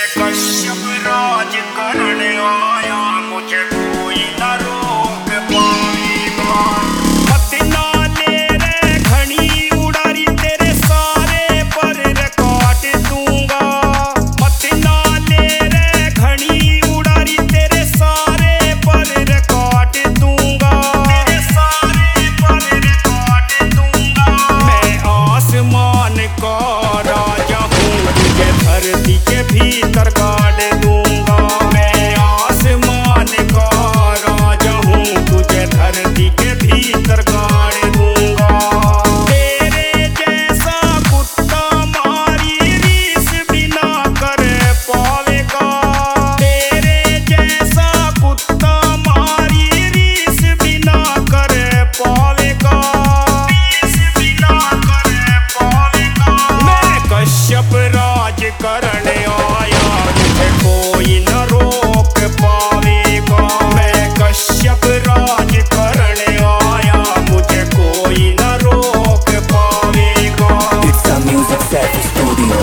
कश्यप राज करने आया, मुझे कोई न रोक पाएगा। मत ना ले रे घनी उड़ारी, तेरे सारे पर काट दूंगा। मत ना ले रे घनी उड़ारी, तेरे सारे पर काट दूंगा। तेरे सारे पर काट दूंगा। मैं आसमान का राजा हूँ, तुझे धरती के भीतर गाड़ दूंगा। मैं आसमान का राजा हूँ, तुझे धरती के भीतर गाड़ दूंगा। तेरे जैसा कुत्ता मारी रीस भी ना कर पावेगा। तेरे जैसा कुत्ता मारी रीस भी ना कर पावेगा। रीस भी ना कर पावेगा। मैं कश्यप राज करने आया, मुझे कोई न रोक पावेगा। मैं कश्यप राज करने आया, मुझे कोई न रोक पावेगा। It's a music set studio.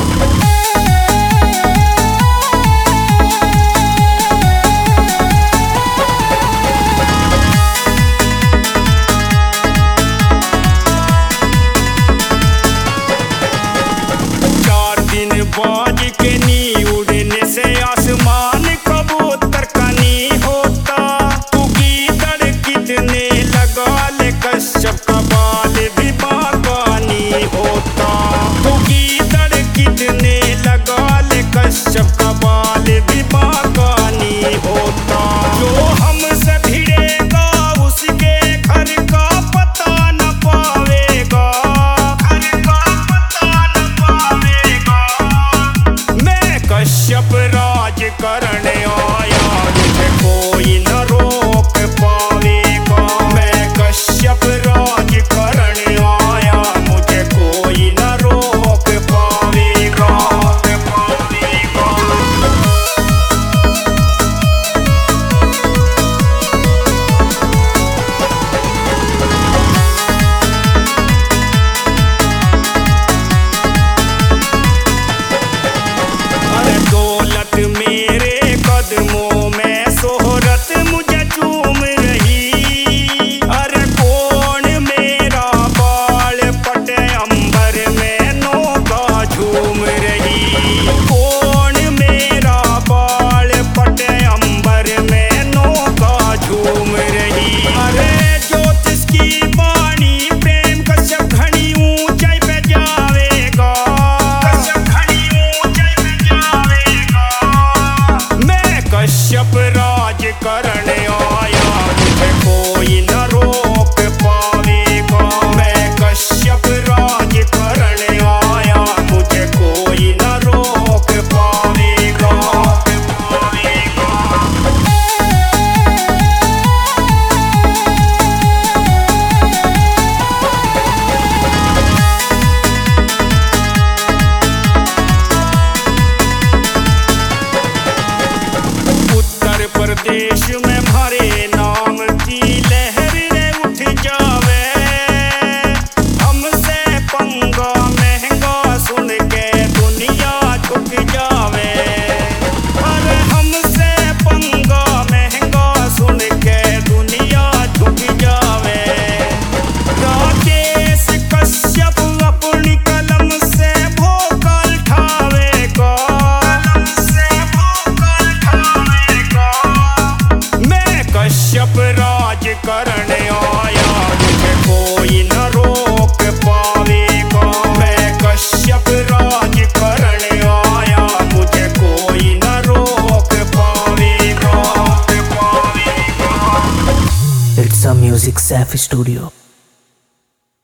चार दिन बाज के नी उड़ने से आसमान कबूतर का नहीं होता। तू गीदड़ कितने लगा ले, कश्यप का बाल भी बागानी होता। तू गीदड़ कितने लगा ले, कश्यप का बाल भी बागानी होता। जो हमसे भिड़ेगा उसके घर का पता न पावेगा। घर का पता न पावेगा। मैं कश्यप राज करने आया, मुझे कोई न रोक पावेगा। मैं कश्यप राज करने आया, मुझे कोई न रोक पावेगा। अरे दौलत मेरे कदमों में, शोहरत मुझे चूम रही। अरे कौन मेरा बाल पटे, अंबर में नौका झूम रही। कौन मेरा बाल पटे, अंबर में नौका झूम रही। अरे ज्योतिष की वाणी प्रेम कश्यप घनी ऊंचाई पे जावेगा। कश्यप घनी ऊंचाई पे जावेगा। मैं कश्यप राज करने आया, मुझे कोई न रोक पावेगा। मैं कश्यप राज करने आया, मुझे कोई न रोक पावेगा। उत्तर प्रदेश में हमारे नाम की लहर रे उठ जावे। हमसे पंगा महंगा सुन के दुनिया झुक जावे। अरे हमसे पंगा महंगा सुन के दुनिया झुक जावे। राकेश कश्यप अपनी कलम से भोकाल ठावेगा। कलम से भोकाल ठावेगा। मैं कश्यप राज करने आया, मुझे कोई न रोक पावेगा। मैं कश्यप राज करने आया, मुझे कोई न रोक पावेगा। It's a music set studio.